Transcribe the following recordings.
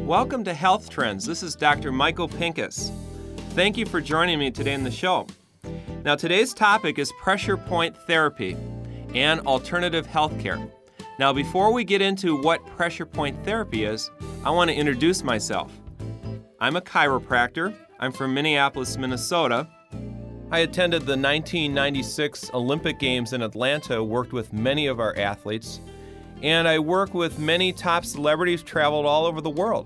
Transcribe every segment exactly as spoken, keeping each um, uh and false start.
Welcome to Health Trends. This is Doctor Michael Pincus. Thank you for joining me today in the show. Now, today's topic is pressure point therapy and alternative health care. Now, before we get into what pressure point therapy is, I want to introduce myself. I'm a chiropractor. I'm from Minneapolis, Minnesota. I attended the nineteen ninety-six Olympic Games in Atlanta, worked with many of our athletes, and I work with many top celebrities, traveled all over the world.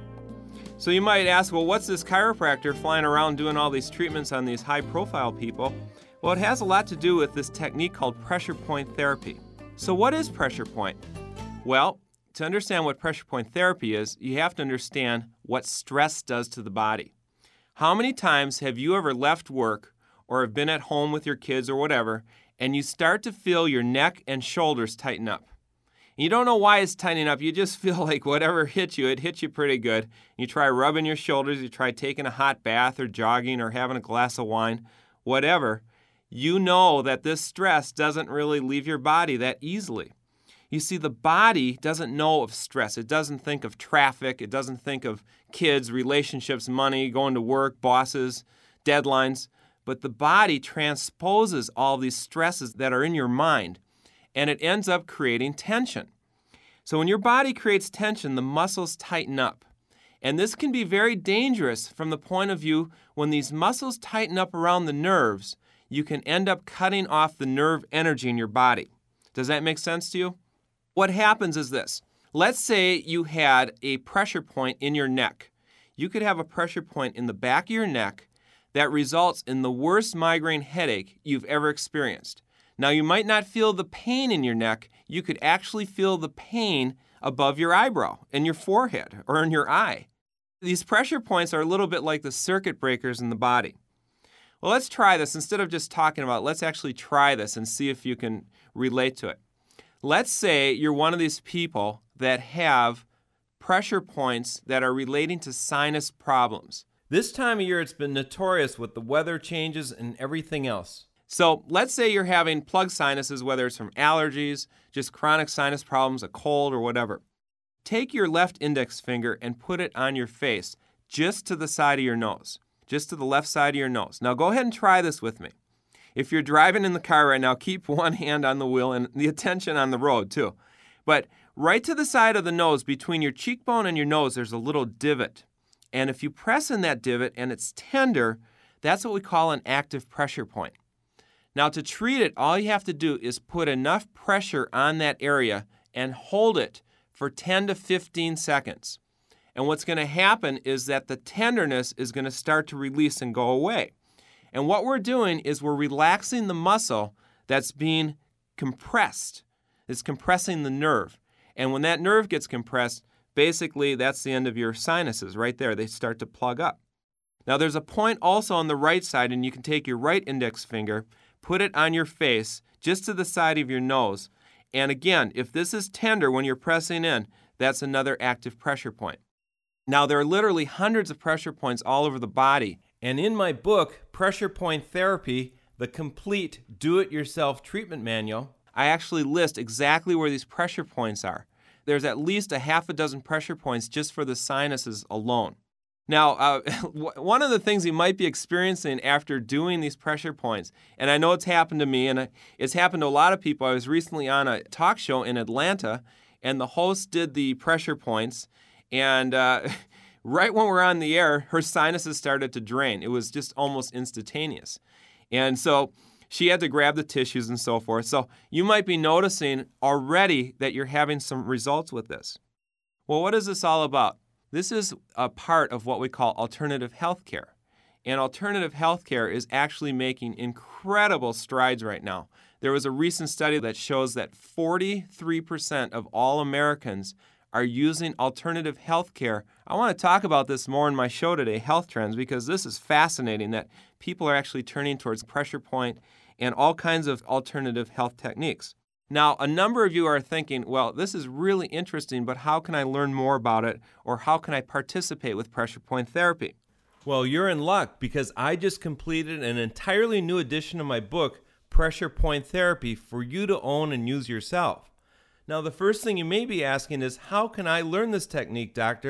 So you might ask, well, what's this chiropractor flying around doing all these treatments on these high-profile people? Well, it has a lot to do with this technique called pressure point therapy. So what is pressure point? Well, to understand what pressure point therapy is, you have to understand what stress does to the body. How many times have you ever left work or have been at home with your kids or whatever, and you start to feel your neck and shoulders tighten up? You don't know why it's tightening up. You just feel like whatever hits you, it hits you pretty good. You try rubbing your shoulders, you try taking a hot bath or jogging or having a glass of wine, whatever. You know that this stress doesn't really leave your body that easily. You see, the body doesn't know of stress. It doesn't think of traffic. It doesn't think of kids, relationships, money, going to work, bosses, deadlines. But the body transposes all these stresses that are in your mind, and it ends up creating tension. So when your body creates tension, the muscles tighten up. And this can be very dangerous from the point of view when these muscles tighten up around the nerves, you can end up cutting off the nerve energy in your body. Does that make sense to you? What happens is this. Let's say you had a pressure point in your neck. You could have a pressure point in the back of your neck that results in the worst migraine headache you've ever experienced. Now, you might not feel the pain in your neck. You could actually feel the pain above your eyebrow, in your forehead, or in your eye. These pressure points are a little bit like the circuit breakers in the body. Well, let's try this. Instead of just talking about it, let's actually try this and see if you can relate to it. Let's say you're one of these people that have pressure points that are relating to sinus problems. This time of year, it's been notorious with the weather changes and everything else. So let's say you're having plugged sinuses, whether it's from allergies, just chronic sinus problems, a cold, or whatever. Take your left index finger and put it on your face, just to the side of your nose, just to the left side of your nose. Now go ahead and try this with me. If you're driving in the car right now, keep one hand on the wheel and the attention on the road too. But right to the side of the nose, between your cheekbone and your nose, there's a little divot. And if you press in that divot and it's tender, that's what we call an active pressure point. Now, to treat it, all you have to do is put enough pressure on that area and hold it for ten to fifteen seconds. And what's going to happen is that the tenderness is going to start to release and go away. And what we're doing is we're relaxing the muscle that's being compressed. It's compressing the nerve. And when that nerve gets compressed, basically that's the end of your sinuses right there. They start to plug up. Now, there's a point also on the right side, and you can take your right index finger, put it on your face, just to the side of your nose. And again, if this is tender when you're pressing in, that's another active pressure point. Now, there are literally hundreds of pressure points all over the body. And in my book, Pressure Point Therapy, the complete do-it-yourself treatment manual, I actually list exactly where these pressure points are. There's at least a half a dozen pressure points just for the sinuses alone. Now, uh, one of the things you might be experiencing after doing these pressure points, and I know it's happened to me, and it's happened to a lot of people. I was recently on a talk show in Atlanta, and the host did the pressure points, and uh, right when we're on the air, her sinuses started to drain. It was just almost instantaneous. And so she had to grab the tissues and so forth. So you might be noticing already that you're having some results with this. Well, what is this all about? This is a part of what we call alternative health care. And alternative health care is actually making incredible strides right now. There was a recent study that shows that forty-three percent of all Americans are using alternative health care. I want to talk about this more in my show today, Health Trends, because this is fascinating that people are actually turning towards pressure point and all kinds of alternative health techniques. Now, a number of you are thinking, well, this is really interesting, but how can I learn more about it, or how can I participate with pressure point therapy? Well, you're in luck, because I just completed an entirely new edition of my book, Pressure Point Therapy, for you to own and use yourself. Now, the first thing you may be asking is, how can I learn this technique, doctor?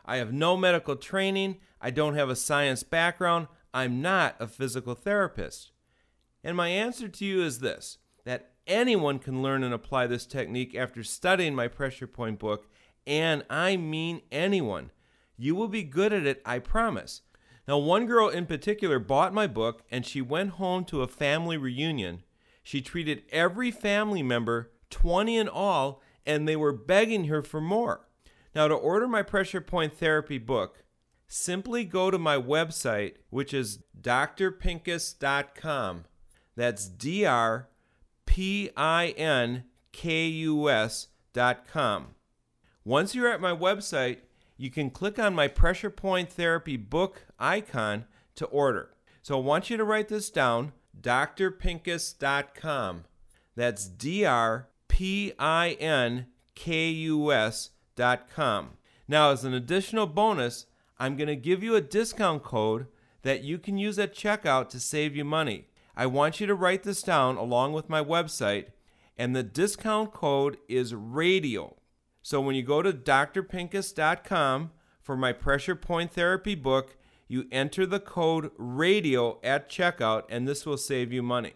I have no medical training. I don't have a science background. I'm not a physical therapist. And my answer to you is this, that anyone can learn and apply this technique after studying my Pressure Point book, and I mean anyone. You will be good at it, I promise. Now, one girl in particular bought my book, and she went home to a family reunion. She treated every family member, twenty in all, and they were begging her for more. Now, to order my Pressure Point Therapy book, simply go to my website, which is d r pincus dot com. That's D R P I N K U S dot com. Once you're at my website, you can click on my Pressure Point Therapy book icon to order. So I want you to write this down, d r pincus dot com. That's D R P I N K U S dot com. Now, as an additional bonus, I'm going to give you a discount code that you can use at checkout to save you money. I want you to write this down along with my website, and the discount code is RADIO. So when you go to d r pincus dot com for my Pressure Point Therapy book, you enter the code RADIO at checkout, and this will save you money.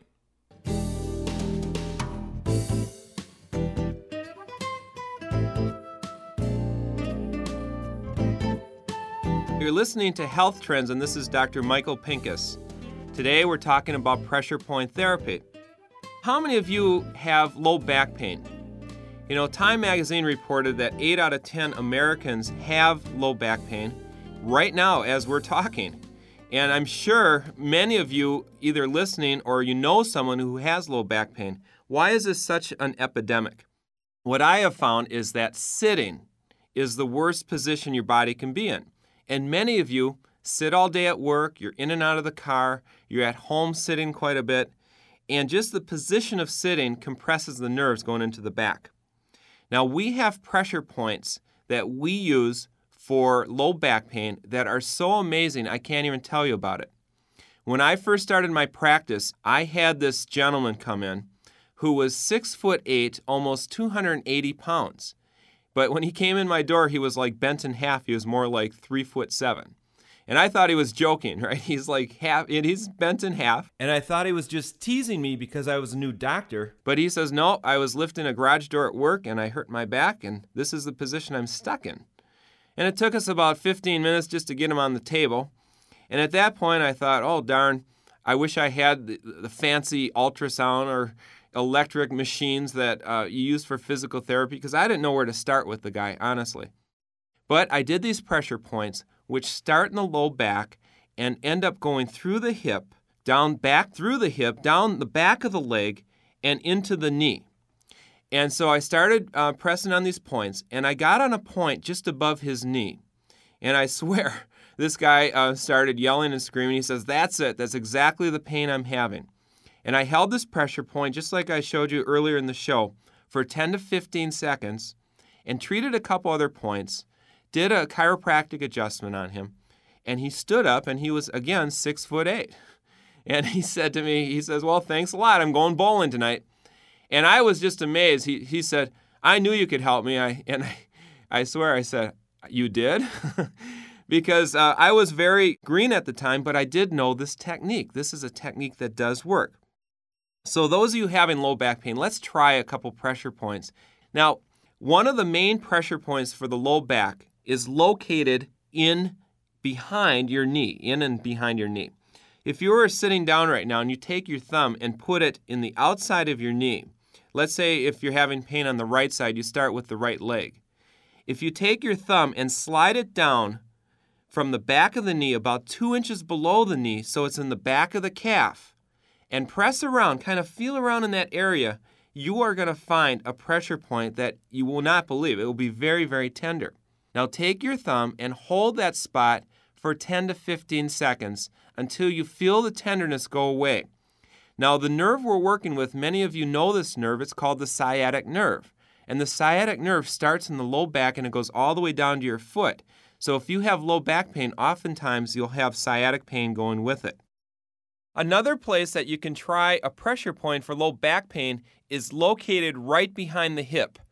You're listening to Health Trends, and this is Doctor Michael Pincus. Today we're talking about pressure point therapy. How many of you have low back pain? You know, Time magazine reported that eight out of ten Americans have low back pain right now as we're talking. And I'm sure many of you either listening or you know someone who has low back pain. Why is this such an epidemic? What I have found is that sitting is the worst position your body can be in. And many of you sit all day at work, you're in and out of the car, you're at home sitting quite a bit, and just the position of sitting compresses the nerves going into the back. Now, we have pressure points that we use for low back pain that are so amazing, I can't even tell you about it. When I first started my practice, I had this gentleman come in who was six foot eight, almost two hundred eighty pounds. But when he came in my door, he was like bent in half. He was more like three foot seven. And I thought he was joking, right? He's like half, and he's bent in half. And I thought he was just teasing me because I was a new doctor. But he says, no, I was lifting a garage door at work and I hurt my back and this is the position I'm stuck in. And it took us about fifteen minutes just to get him on the table. And at that point I thought, oh darn, I wish I had the, the fancy ultrasound or electric machines that uh, you use for physical therapy, because I didn't know where to start with the guy, honestly. But I did these pressure points, which start in the low back and end up going through the hip, down back through the hip, down the back of the leg, and into the knee. And so I started uh, pressing on these points, and I got on a point just above his knee. And I swear, this guy uh, started yelling and screaming. He says, that's it. That's exactly the pain I'm having. And I held this pressure point, just like I showed you earlier in the show, for ten to fifteen seconds and treated a couple other points, did a chiropractic adjustment on him, and he stood up, and he was, again, six foot eight. And he said to me, he says, well, thanks a lot. I'm going bowling tonight. And I was just amazed. He he said, I knew you could help me. I And I, I swear, I said, you did? Because uh, I was very green at the time, but I did know this technique. This is a technique that does work. So those of you having low back pain, let's try a couple pressure points. Now, one of the main pressure points for the low back is located in behind your knee, in and behind your knee. If you were sitting down right now and you take your thumb and put it in the outside of your knee, let's say if you're having pain on the right side, you start with the right leg. If you take your thumb and slide it down from the back of the knee about two inches below the knee, so it's in the back of the calf, and press around, kind of feel around in that area, you are going to find a pressure point that you will not believe. It will be very, very tender. Now take your thumb and hold that spot for ten to fifteen seconds until you feel the tenderness go away. Now the nerve we're working with, many of you know this nerve, it's called the sciatic nerve. And the sciatic nerve starts in the low back and it goes all the way down to your foot. So if you have low back pain, oftentimes you'll have sciatic pain going with it. Another place that you can try a pressure point for low back pain is located right behind the hip.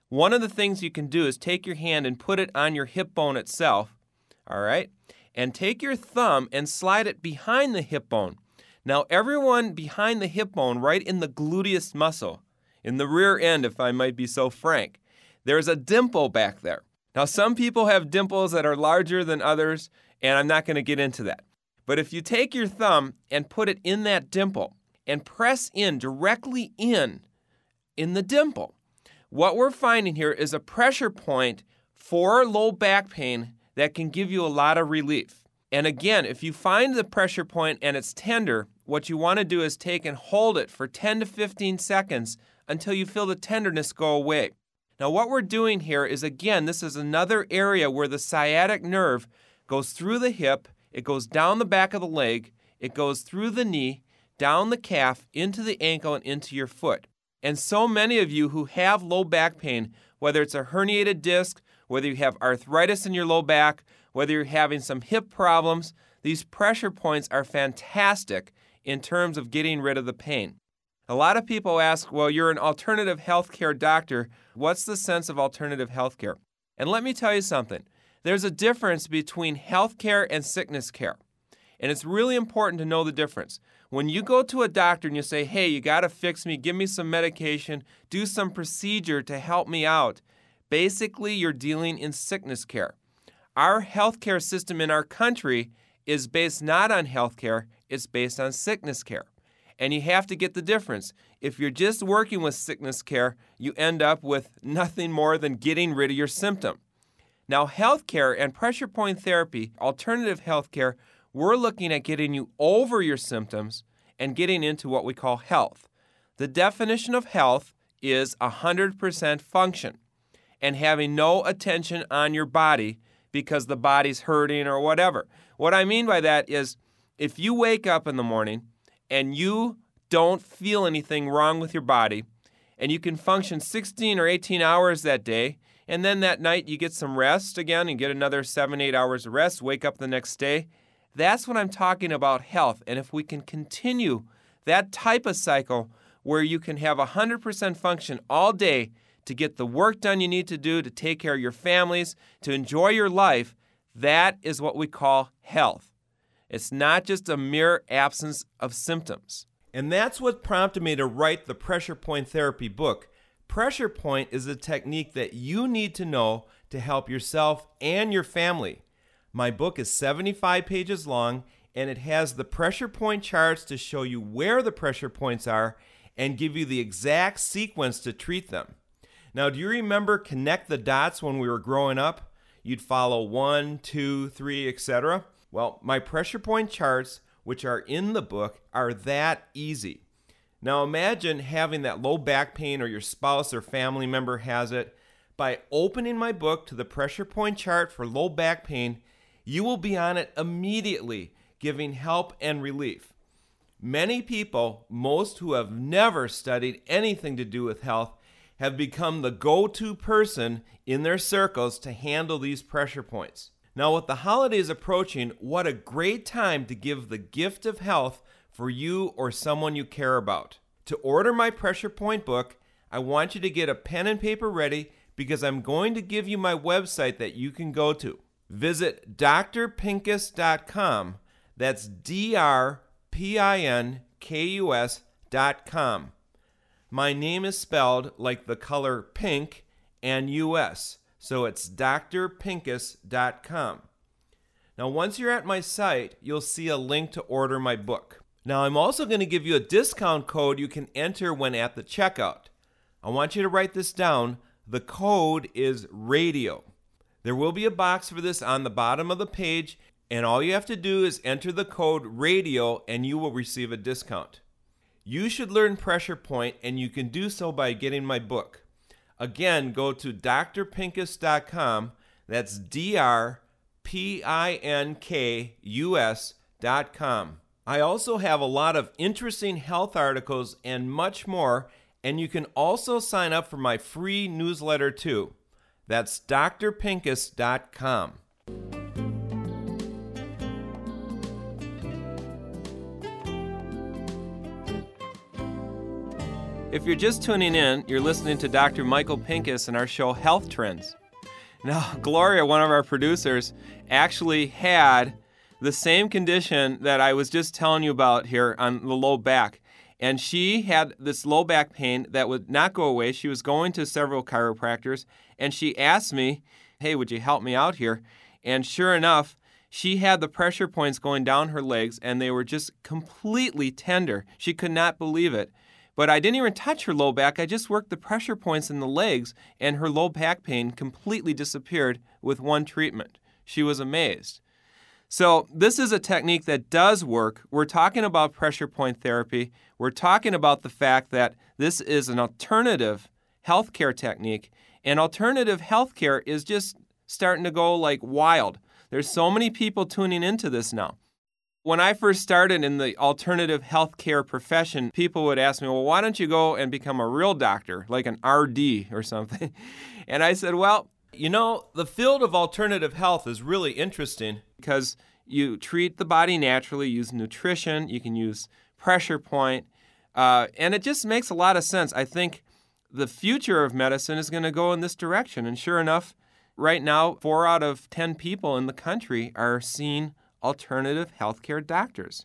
one of the things you can do is take your hand and put it on your hip bone itself, all right? And take your thumb and slide it behind the hip bone. Now, everyone behind the hip bone, right in the gluteus muscle, in the rear end, if I might be so frank, there's a dimple back there. Now, some people have dimples that are larger than others, and I'm not going to get into that. But if you take your thumb and put it in that dimple and press in, directly in, in the dimple, what we're finding here is a pressure point for low back pain that can give you a lot of relief. And again, if you find the pressure point and it's tender, what you want to do is take and hold it for ten to fifteen seconds until you feel the tenderness go away. Now, what we're doing here is, again, this is another area where the sciatic nerve goes through the hip, it goes down the back of the leg, it goes through the knee, down the calf, into the ankle, and into your foot. And so many of you who have low back pain, whether it's a herniated disc, whether you have arthritis in your low back, whether you're having some hip problems, these pressure points are fantastic in terms of getting rid of the pain. A lot of people ask, well, you're an alternative healthcare doctor. What's the sense of alternative healthcare? And let me tell you something. There's a difference between healthcare and sickness care. And it's really important to know the difference. When you go to a doctor and you say, hey, you got to fix me, give me some medication, do some procedure to help me out, basically you're dealing in sickness care. Our healthcare system in our country is based not on healthcare, it's based on sickness care. And you have to get the difference. If you're just working with sickness care, you end up with nothing more than getting rid of your symptom. Now, healthcare and pressure point therapy, alternative healthcare, we're looking at getting you over your symptoms and getting into what we call health. The definition of health is one hundred percent function and having no attention on your body because the body's hurting or whatever. What I mean by that is if you wake up in the morning and you don't feel anything wrong with your body and you can function sixteen or eighteen hours that day, and then that night you get some rest again and get another seven, eight hours of rest, wake up the next day, that's what I'm talking about health. And if we can continue that type of cycle where you can have one hundred percent function all day to get the work done you need to do, to take care of your families, to enjoy your life, that is what we call health. It's not just a mere absence of symptoms. And that's what prompted me to write the Pressure Point Therapy book. Pressure point is a technique that you need to know to help yourself and your family. My book is seventy-five pages long, and it has the pressure point charts to show you where the pressure points are and give you the exact sequence to treat them. Now, do you remember connect the dots when we were growing up? You'd follow one, two, three, et cetera. Well, my pressure point charts, which are in the book, are that easy. Now, imagine having that low back pain or your spouse or family member has it. By opening my book to the pressure point chart for low back pain, you will be on it immediately, giving help and relief. Many people, most who have never studied anything to do with health, have become the go-to person in their circles to handle these pressure points. Now, with the holidays approaching, what a great time to give the gift of health for you or someone you care about. To order my pressure point book, I want you to get a pen and paper ready because I'm going to give you my website that you can go to. Visit D R pincus dot com. That's D R P I N K U S dot com. My name is spelled like the color pink and U S, so it's D R pincus dot com. Now, once you're at my site, you'll see a link to order my book. Now, I'm also going to give you a discount code you can enter when at the checkout. I want you to write this down. The code is RADIO. There will be a box for this on the bottom of the page, and all you have to do is enter the code RADIO and you will receive a discount. You should learn pressure point, and you can do so by getting my book. Again, go to D R pincus dot com. That's D R P I N K U S dot com. I also have a lot of interesting health articles and much more, and you can also sign up for my free newsletter too. That's D R pincus dot com. If you're just tuning in, you're listening to Doctor Michael Pincus and our show Health Trends. Now, Gloria, one of our producers, actually had the same condition that I was just telling you about here on the low back. And she had this low back pain that would not go away. She was going to several chiropractors, and she asked me, hey, would you help me out here? And sure enough, she had the pressure points going down her legs, and they were just completely tender. She could not believe it. But I didn't even touch her low back. I just worked the pressure points in the legs, and her low back pain completely disappeared with one treatment. She was amazed. So this is a technique that does work. We're talking about pressure point therapy. We're talking about the fact that this is an alternative healthcare technique, and alternative healthcare is just starting to go like wild. There's so many people tuning into this now. When I first started in the alternative healthcare profession, people would ask me, well, why don't you go and become a real doctor, like an R D or something? And I said, well, you know, the field of alternative health is really interesting because you treat the body naturally, use nutrition, you can use pressure point, uh, and it just makes a lot of sense. I think the future of medicine is going to go in this direction. And sure enough, right now, four out of ten people in the country are seeing alternative healthcare doctors.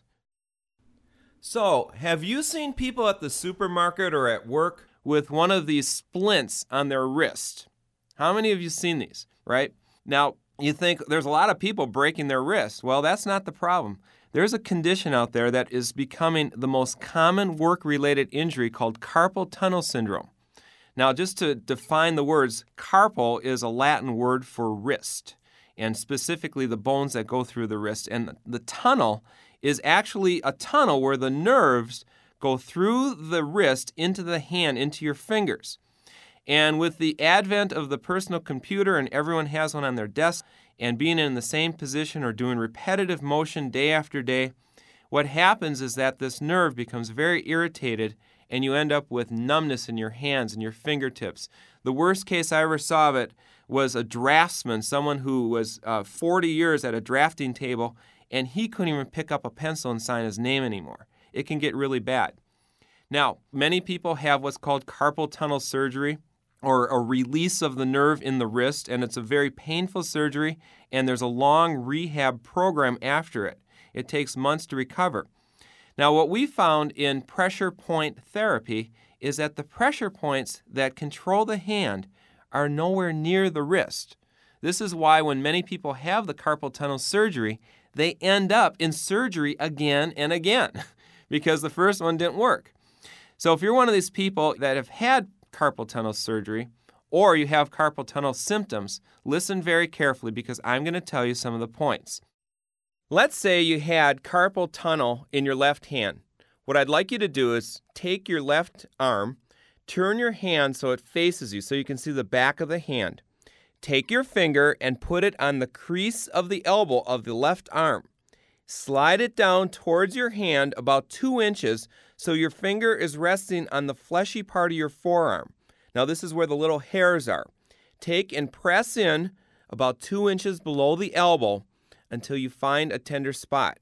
So, have you seen people at the supermarket or at work with one of these splints on their wrist? How many of you seen these, right? Now, you think there's a lot of people breaking their wrist. Well, that's not the problem. There's a condition out there that is becoming the most common work-related injury called carpal tunnel syndrome. Now, just to define the words, carpal is a Latin word for wrist, and specifically the bones that go through the wrist. And the tunnel is actually a tunnel where the nerves go through the wrist into the hand, into your fingers. And with the advent of the personal computer, and everyone has one on their desk, and being in the same position or doing repetitive motion day after day, what happens is that this nerve becomes very irritated, and you end up with numbness in your hands and your fingertips. The worst case I ever saw of it was a draftsman, someone who was uh, forty years at a drafting table, and he couldn't even pick up a pencil and sign his name anymore. It can get really bad. Now, many people have what's called carpal tunnel surgery, or a release of the nerve in the wrist, and it's a very painful surgery, and there's a long rehab program after it. It takes months to recover. Now, what we found in pressure point therapy is that the pressure points that control the hand are nowhere near the wrist. This is why when many people have the carpal tunnel surgery, they end up in surgery again and again because the first one didn't work. So if you're one of these people that have had carpal tunnel surgery, or you have carpal tunnel symptoms, listen very carefully because I'm going to tell you some of the points. Let's say you had carpal tunnel in your left hand. What I'd like you to do is take your left arm, turn your hand so it faces you so you can see the back of the hand. Take your finger and put it on the crease of the elbow of the left arm. Slide it down towards your hand about two inches so your finger is resting on the fleshy part of your forearm. Now this is where the little hairs are. Take and press in about two inches below the elbow until you find a tender spot.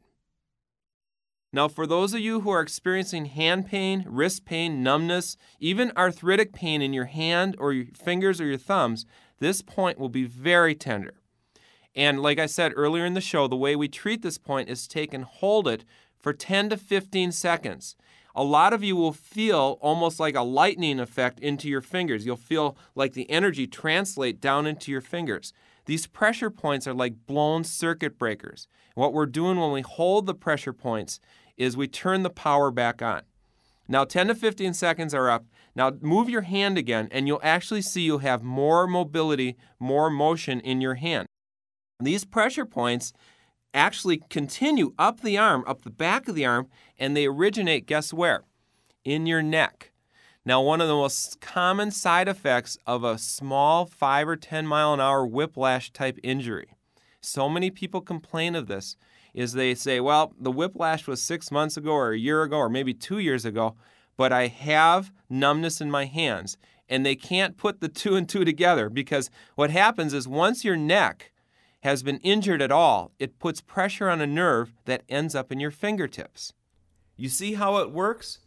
Now for those of you who are experiencing hand pain, wrist pain, numbness, even arthritic pain in your hand or your fingers or your thumbs, this point will be very tender. And like I said earlier in the show, the way we treat this point is take and hold it for ten to fifteen seconds. A lot of you will feel almost like a lightning effect into your fingers. You'll feel like the energy translate down into your fingers. These pressure points are like blown circuit breakers. What we're doing when we hold the pressure points is we turn the power back on. Now ten to fifteen seconds are up. Now move your hand again and you'll actually see you'll have more mobility, more motion in your hand. These pressure points actually continue up the arm, up the back of the arm, and they originate, guess where? In your neck. Now, one of the most common side effects of a small five or ten mile an hour whiplash type injury, so many people complain of this, is they say, well, the whiplash was six months ago or a year ago or maybe two years ago, but I have numbness in my hands. And they can't put the two and two together because what happens is once your neck has been injured at all, it puts pressure on a nerve that ends up in your fingertips. You see how it works?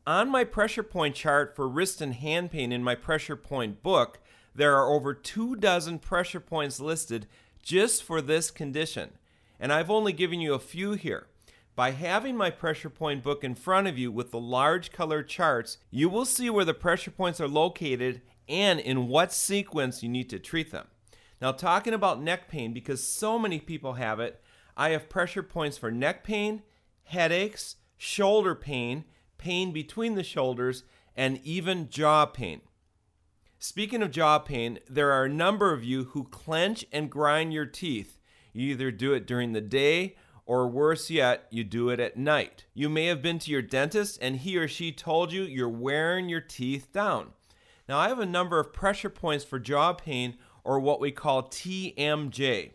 On my pressure point chart for wrist and hand pain in my pressure point book, there are over two dozen pressure points listed just for this condition. And I've only given you a few here. By having my pressure point book in front of you with the large colored charts, you will see where the pressure points are located and in what sequence you need to treat them. Now, talking about neck pain, because so many people have it, I have pressure points for neck pain, headaches, shoulder pain, pain between the shoulders, and even jaw pain. Speaking of jaw pain, there are a number of you who clench and grind your teeth. You either do it during the day, or worse yet, you do it at night. You may have been to your dentist and he or she told you you're wearing your teeth down. Now, I have a number of pressure points for jaw pain, or what we call T M J.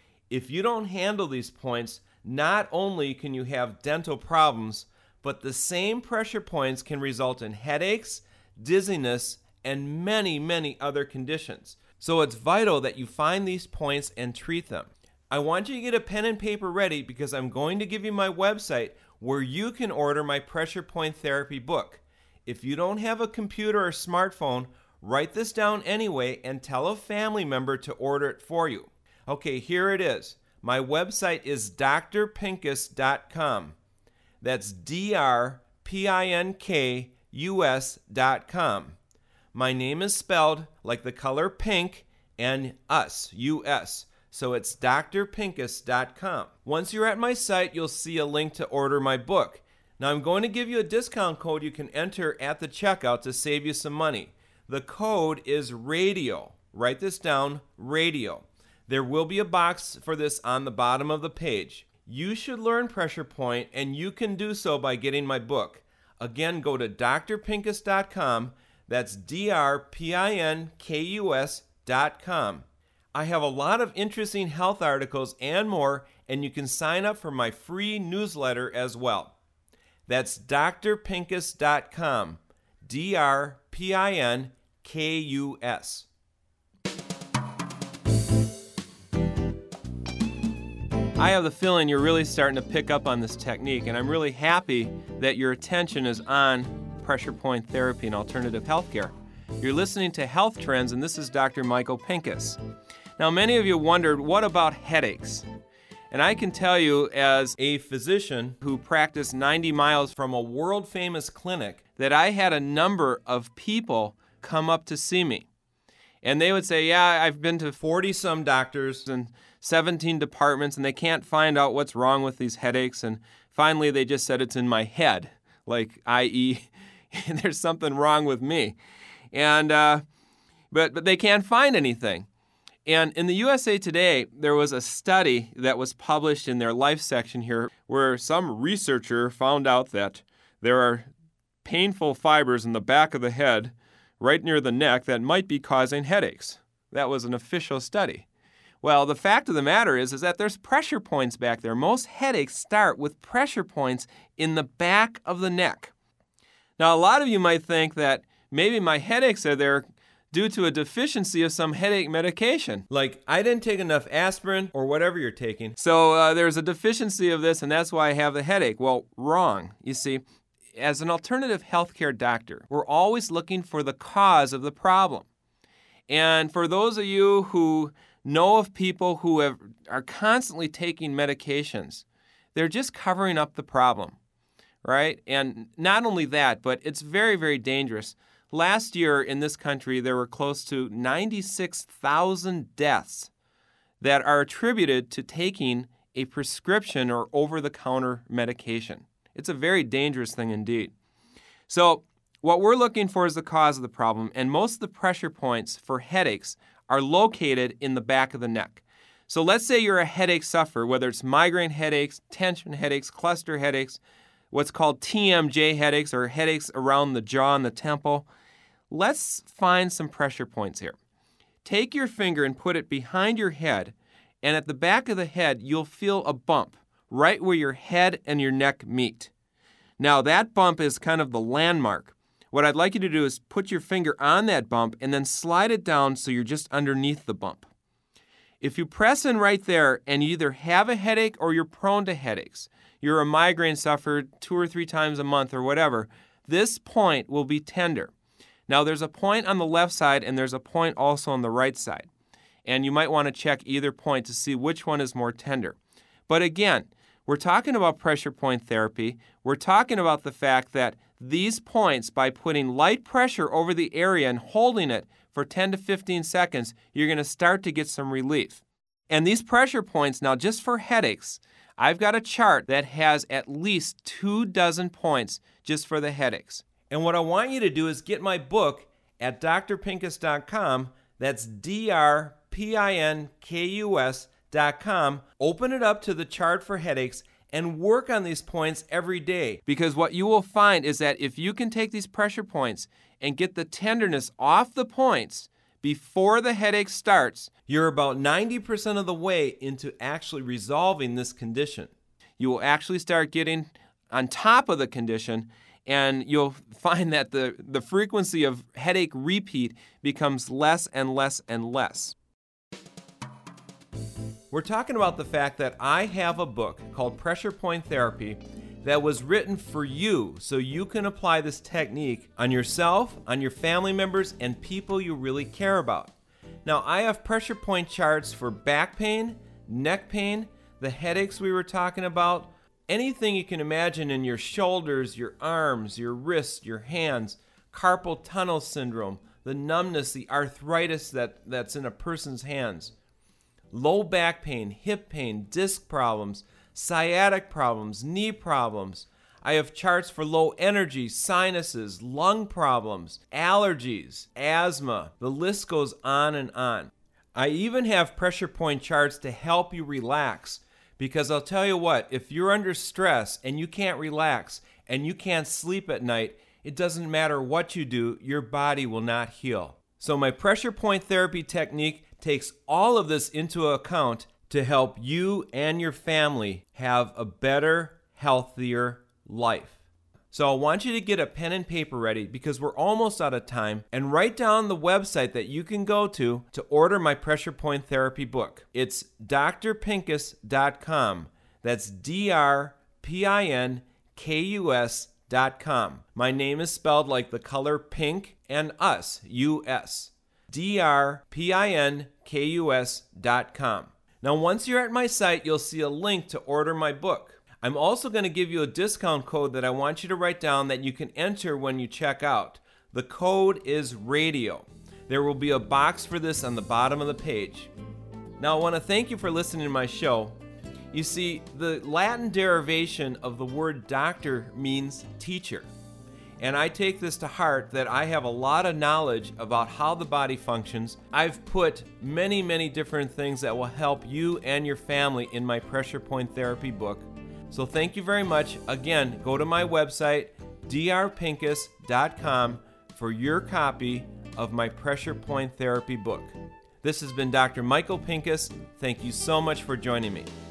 If you don't handle these points, not only can you have dental problems, but the same pressure points can result in headaches, dizziness, and many, many other conditions. So it's vital that you find these points and treat them. I want you to get a pen and paper ready because I'm going to give you my website where you can order my pressure point therapy book. If you don't have a computer or smartphone, write this down anyway and tell a family member to order it for you. Okay, here it is. My website is d r pincus dot com. That's D R P I N K U S dot com. My name is spelled like the color pink and us, U S. So it's d r pincus dot com. Once you're at my site, you'll see a link to order my book. Now I'm going to give you a discount code you can enter at the checkout to save you some money. The code is RADIO. Write this down, RADIO. There will be a box for this on the bottom of the page. You should learn pressure point, and you can do so by getting my book. Again, go to d r pincus dot com. That's D R P I N K U S dot com. I have a lot of interesting health articles and more, and you can sign up for my free newsletter as well. That's d r pincus dot com. D R P I N K U S. I have the feeling you're really starting to pick up on this technique, and I'm really happy that your attention is on pressure point therapy and alternative healthcare. You're listening to Health Trends, and this is Doctor Michael Pincus. Now, many of you wondered, what about headaches? And I can tell you, as a physician who practiced ninety miles from a world-famous clinic, that I had a number of people come up to see me. And they would say, yeah, I've been to forty-some doctors and seventeen departments, and they can't find out what's wrong with these headaches. And finally, they just said it's in my head, like, that is, there's something wrong with me. And uh, but but they can't find anything. And in the U S A Today, there was a study that was published in their Life section here where some researcher found out that there are painful fibers in the back of the head right near the neck that might be causing headaches. That was an official study. Well, the fact of the matter is, is that there's pressure points back there. Most headaches start with pressure points in the back of the neck. Now, a lot of you might think that maybe my headaches are there due to a deficiency of some headache medication. Like, I didn't take enough aspirin or whatever you're taking. So uh, there's a deficiency of this, and that's why I have the headache. Well, wrong. You see, as an alternative healthcare doctor, we're always looking for the cause of the problem. And for those of you who know of people who have, are constantly taking medications, they're just covering up the problem, right? And not only that, but it's very, very dangerous. Last year in this country, there were close to ninety-six thousand deaths that are attributed to taking a prescription or over-the-counter medication. It's a very dangerous thing indeed. So what we're looking for is the cause of the problem, and most of the pressure points for headaches are located in the back of the neck. So let's say you're a headache sufferer, whether it's migraine headaches, tension headaches, cluster headaches, what's called T M J headaches, or headaches around the jaw and the temple. Let's find some pressure points here. Take your finger and put it behind your head, and at the back of the head, you'll feel a bump right where your head and your neck meet. Now, that bump is kind of the landmark. What I'd like you to do is put your finger on that bump and then slide it down so you're just underneath the bump. If you press in right there and you either have a headache or you're prone to headaches, you're a migraine sufferer two or three times a month or whatever, this point will be tender. Now, there's a point on the left side and there's a point also on the right side. And you might want to check either point to see which one is more tender. But again, we're talking about pressure point therapy. We're talking about the fact that these points, by putting light pressure over the area and holding it for ten to fifteen seconds, you're going to start to get some relief. And these pressure points, now just for headaches, I've got a chart that has at least two dozen points just for the headaches. And what I want you to do is get my book at d r pincus dot com. That's D R P I N K U S dot com. Open it up to the chart for headaches and work on these points every day. Because what you will find is that if you can take these pressure points and get the tenderness off the points before the headache starts, you're about ninety percent of the way into actually resolving this condition. You will actually start getting on top of the condition, and you'll find that the, the frequency of headache repeat becomes less and less and less. We're talking about the fact that I have a book called Pressure Point Therapy that was written for you so you can apply this technique on yourself, on your family members, and people you really care about. Now, I have pressure point charts for back pain, neck pain, the headaches we were talking about, anything you can imagine in your shoulders, your arms, your wrists, your hands, carpal tunnel syndrome, the numbness, the arthritis that, that's in a person's hands, low back pain, hip pain, disc problems, sciatic problems, knee problems. I have charts for low energy, sinuses, lung problems, allergies, asthma. The list goes on and on. I even have pressure point charts to help you relax. Because I'll tell you what, if you're under stress and you can't relax and you can't sleep at night, it doesn't matter what you do, your body will not heal. So my pressure point therapy technique takes all of this into account to help you and your family have a better, healthier life. So I want you to get a pen and paper ready because we're almost out of time, and write down the website that you can go to to order my pressure point therapy book. It's d r pincus dot com. That's D R P I N K U S dot com. My name is spelled like the color pink and us, U S. D R P I N K U S dot com. Now, once you're at my site, you'll see a link to order my book. I'm also going to give you a discount code that I want you to write down that you can enter when you check out. The code is RADIO. There will be a box for this on the bottom of the page. Now, I want to thank you for listening to my show. You see, the Latin derivation of the word doctor means teacher. And I take this to heart that I have a lot of knowledge about how the body functions. I've put many, many different things that will help you and your family in my Pressure Point Therapy book. So thank you very much. Again, go to my website, d r pincus dot com, for your copy of my Pressure Point Therapy book. This has been Doctor Michael Pincus. Thank you so much for joining me.